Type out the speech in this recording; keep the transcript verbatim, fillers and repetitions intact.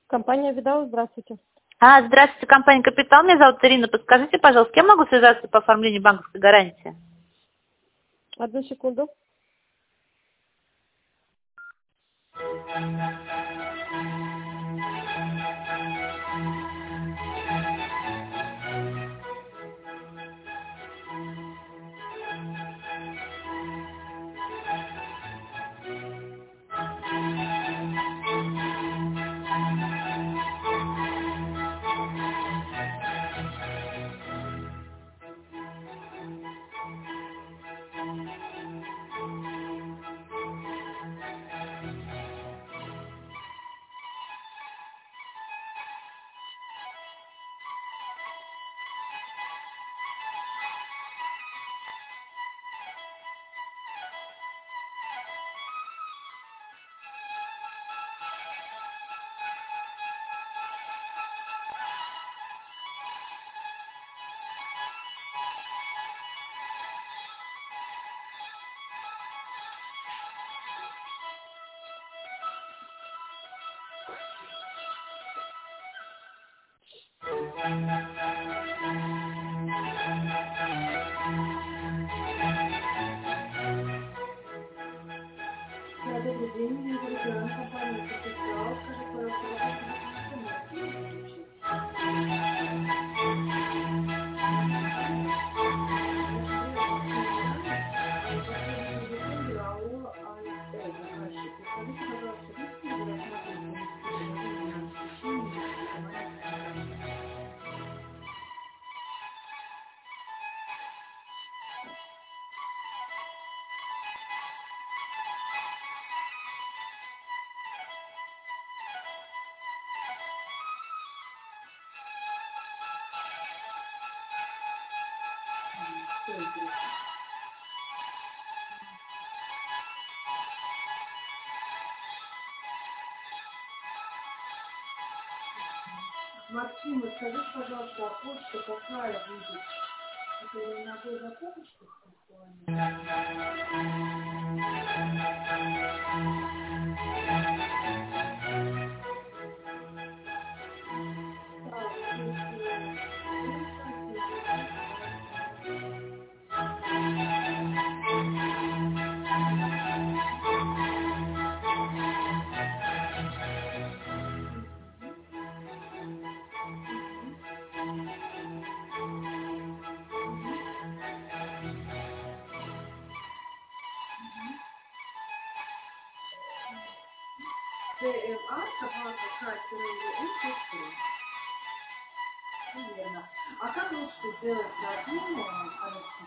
Компания «Видал», здравствуйте. А, здравствуйте, компания «Капитал». Меня зовут Ирина. Подскажите, пожалуйста, с кем могу связаться по оформлению банковской гарантии? Одну секунду. Да, добрый день, меня зовут Яна, компания «Капитал». Скажите, пожалуйста, вы хотите информацию получить? Значит, вы устранены а, последнего декабря АО АСТ, заказчик. Подскажите, пожалуйста, будете ли вы рассматривать бонусные предложения на обеспечение или кредитование автомобиля? М, Что интересно? Максим, скажите, пожалуйста, а почта какая будет? Это на той закупочке актуально? Так, хорошо. Ну, спасибо. До свидания. Мгм. Мгм. Мгм. Мгм. ДМА собака К-эн точка ру. Верно. А как лучше сделать одну, Алексей?